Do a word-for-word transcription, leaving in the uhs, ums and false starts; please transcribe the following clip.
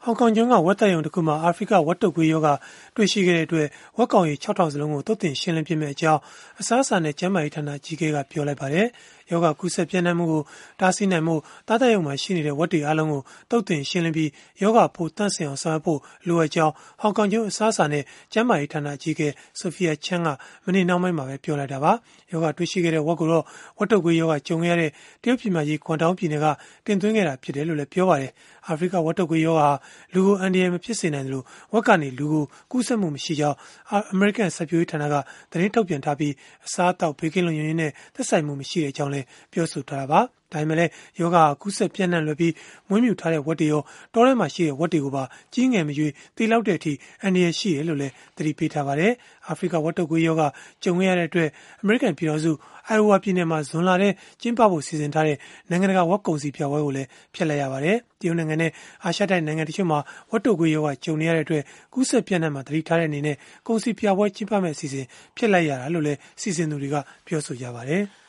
ဟောင်ကောင်ကျွန်းကဝက်သက်ရုံတစ်ခုမှာအာဖရိကဝက်တုပ်ကွေးရောဂါတွေ့ရှိခဲ့တဲ့အတွက်ဝက်ကောင်ရေခြောက်ထောင်စလုံးကိုသုတ်သင်ရှင်းလင်းပြမယ့်အကြောင်းအစားအစာနဲ့ကျန်းမာရေးဌာနအကြီးအကဲကပြောလိုက်ပါတယ်။ရောဂါကူးစက်ပြန့်နှံ့မှုကိုတားဆီးနိုင်မှုတားသက်ရုံမှာရှိနေတဲ့ဝက်တွေအားလုံးကိုသုတ်သင်ရှင်းလင်းပြီးရောဂါပိုးတန့်စင်အောင်ဆောင်ရွက်ဖို့လိုအပ်ကြောင်းဟောင်ကောင်ကျွန်းအစားအစာနဲ့ကျန်းမာရေးဌာနအကြီးအကဲဆိုဖီယာချန်းကမနေ့နှောင်းပိုင်းမှာပဲပြောလိုက်တာပါ။ရောဂါတွေ့ရှိခဲ့တဲ့ဝက်ကိုတော့ဝက်တုပ်ကွေးရောဂါကြုံခဲ့ရတဲ့တရုတ်ပြည်မကြီးကွမ်တောင်ပြည်နယ်ကတင်သွင်းခဲ့တာဖြစ်တယ်လို့လည်းပြောပါတယ်။အာဖရိကဝက်တုပ်ကွေးရောဂါလူကိုအန္တရာယ်မဖြစ်စေနိုင်သလိုဝက်ကနေလူကိုကူးစက်မှုမရှိကြောင်းအမေရိကန်စိုက်ပျိုးရေးဌာနကသတင်းထုတ်ပြန်ထားပြီးအစားအသောက်ဘေးကင်းလုံခြုံရေးနဲ့သက်ဆိုင်မှုမရှိတဲ့အကြောင်းလည်းပြောဆိုထားတာပါ။ဒါပေမဲ့လည်းယောဂါကူးစက်ပြန့်နှံ့လွယ်ပြီးမွေးမြူထားတဲ့ဝက်တွေရောတောထဲမှာရှိတဲ့ဝက်တွေကိုပါကြီးငယ်မရွေးသေလောက်တဲ့အထိအန္တရာယ်ရှိတယ်လို့လည်းသတိပေးထားပါတယ်။အာဖရိကဝက်တုပ်ကွေးရောဂါကြုံခဲ့ရတဲ့အတွက်အမေရိကန်ပြည်ထောင်စုအိုင်အိုဝါပြည်နယ်မှာဇွန်လထဲကျင်းပဖို့စီစဉ်ထားတဲ့နိုင်ငံတကာဝက်ကုန်စည်ပြပွဲကိုလည်းဖျက်လိုက်ရပါတယ်။တရုတ်နိုင်ငံနဲ့အာရှတိုက်နိုင်ငံတချို့မှာဝက်တုပ်ကွေးရောဂါကြုံနေရတဲ့အတွက်ကူးစက်ပြန့်နှံ့မှာသတိထားတဲ့အနေနဲ့ကုန်စည်ပြပွဲကျင်းပမဲ့အစီအစဉ်ဖျက်လိုက်ရတာလို့လည်းစီစဉ်သူတွေကပြောဆိုကြပါတယ်။